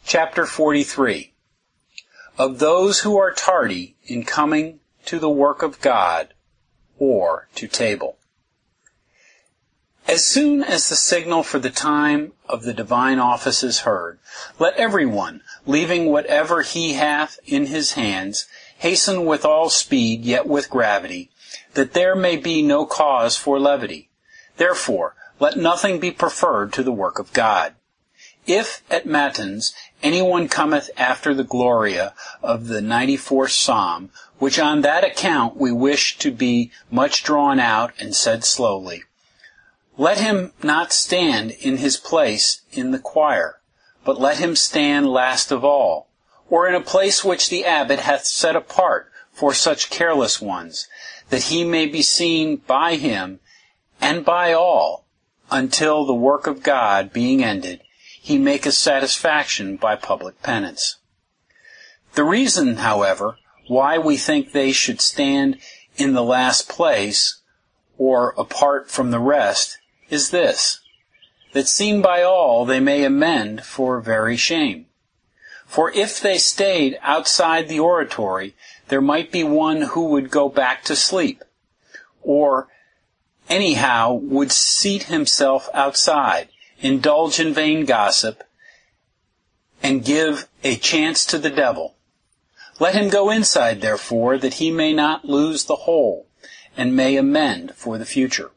Chapter 43. Of those who are tardy in coming to the work of God or to table. As soon as the signal for the time of the divine office is heard, let everyone, leaving whatever he hath in his hands, hasten with all speed, yet with gravity, that there may be no cause for levity. Therefore, let nothing be preferred to the work of God. If at matins anyone cometh after the Gloria of the 94th Psalm, which on that account we wish to be much drawn out and said slowly, let him not stand in his place in the choir, but let him stand last of all, or in a place which the abbot hath set apart for such careless ones, that he may be seen by him and by all, until the work of God being ended, he maketh satisfaction by public penance. The reason, however, why we think they should stand in the last place, or apart from the rest, is this, that seen by all they may amend for very shame. For if they stayed outside the oratory, there might be one who would go back to sleep, or anyhow would seat himself outside, indulge in vain gossip, and give a chance to the devil. Let him go inside, therefore, that he may not lose the whole, and may amend for the future.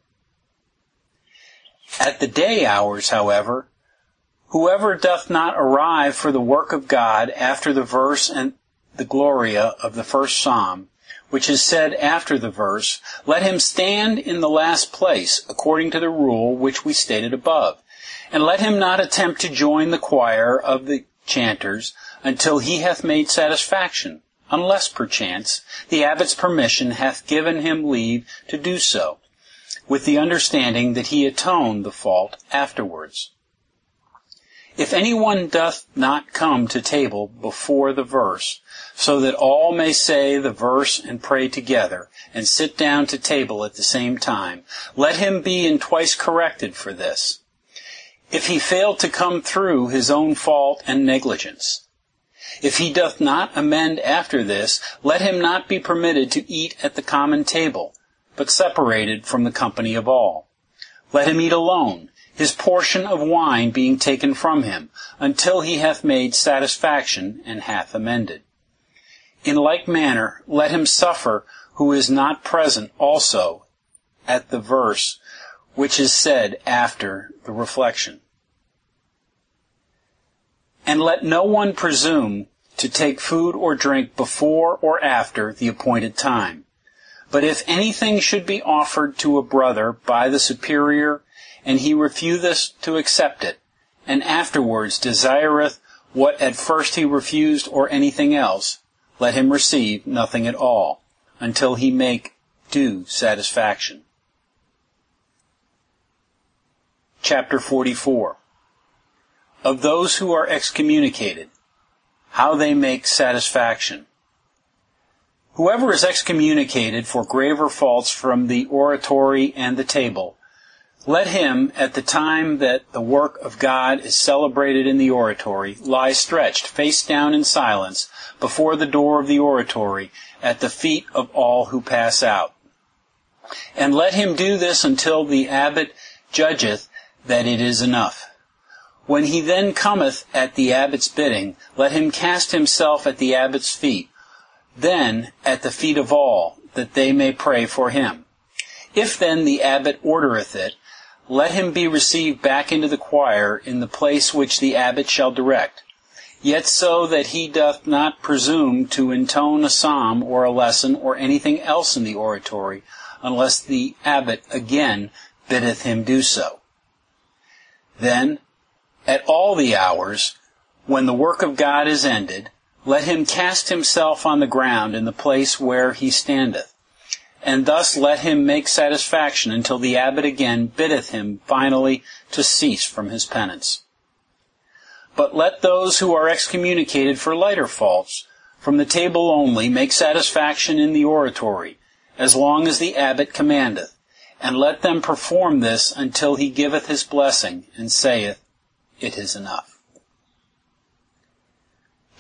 At the day hours, however, whoever doth not arrive for the work of God after the verse and the Gloria of the first Psalm, which is said after the verse, let him stand in the last place, according to the rule which we stated above, and let him not attempt to join the choir of the chanters until he hath made satisfaction, unless perchance the abbot's permission hath given him leave to do so, with the understanding that he atone the fault afterwards. If anyone doth not come to table before the verse, so that all may say the verse and pray together, and sit down to table at the same time, let him be in twice corrected for this, if he fail to come through his own fault and negligence. If he doth not amend after this, let him not be permitted to eat at the common table, but separated from the company of all. Let him eat alone, his portion of wine being taken from him, until he hath made satisfaction and hath amended. In like manner, let him suffer who is not present also at the verse which is said after the reflection. And let no one presume to take food or drink before or after the appointed time. But if anything should be offered to a brother by the superior, and he refuseth to accept it, and afterwards desireth what at first he refused or anything else, let him receive nothing at all, until he make due satisfaction. Chapter 44. Of those who are excommunicated, how they make satisfaction. Whoever is excommunicated for graver faults from the oratory and the table, let him, at the time that the work of God is celebrated in the oratory, lie stretched, face down in silence, before the door of the oratory, at the feet of all who pass out. And let him do this until the abbot judgeth that it is enough. When he then cometh at the abbot's bidding, let him cast himself at the abbot's feet, then at the feet of all, that they may pray for him. If then the abbot ordereth it, let him be received back into the choir in the place which the abbot shall direct, yet so that he doth not presume to intone a psalm or a lesson or anything else in the oratory, unless the abbot again biddeth him do so. Then, at all the hours, when the work of God is ended, let him cast himself on the ground in the place where he standeth, and thus let him make satisfaction until the abbot again biddeth him finally to cease from his penance. But let those who are excommunicated for lighter faults, from the table only, make satisfaction in the oratory, as long as the abbot commandeth, and let them perform this until he giveth his blessing, and saith, It is enough.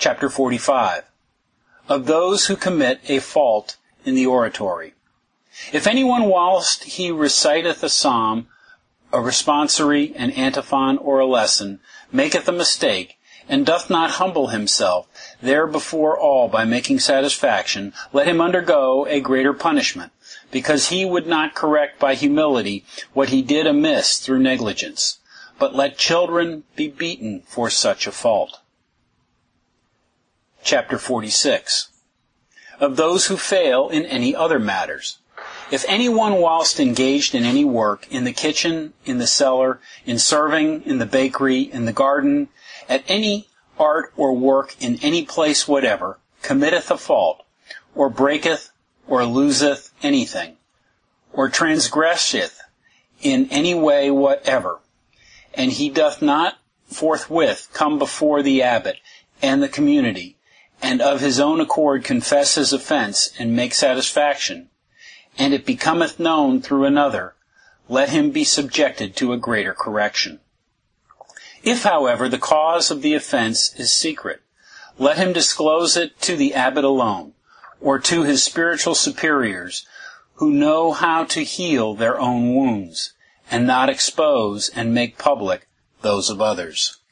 Chapter 45. Of those who commit a fault in the oratory. If anyone whilst he reciteth a psalm, a responsory, an antiphon, or a lesson, maketh a mistake, and doth not humble himself there before all by making satisfaction, let him undergo a greater punishment, because he would not correct by humility what he did amiss through negligence. But let children be beaten for such a fault. Chapter 46. Of those who fail in any other matters. If anyone whilst engaged in any work, in the kitchen, in the cellar, in serving, in the bakery, in the garden, at any art or work in any place whatever, committeth a fault, or breaketh, or loseth anything, or transgresseth in any way whatever, and he doth not forthwith come before the abbot and the community, and of his own accord confess his offense and make satisfaction, and it becometh known through another, let him be subjected to a greater correction. If, however, the cause of the offense is secret, let him disclose it to the abbot alone, or to his spiritual superiors, who know how to heal their own wounds, and not expose and make public those of others.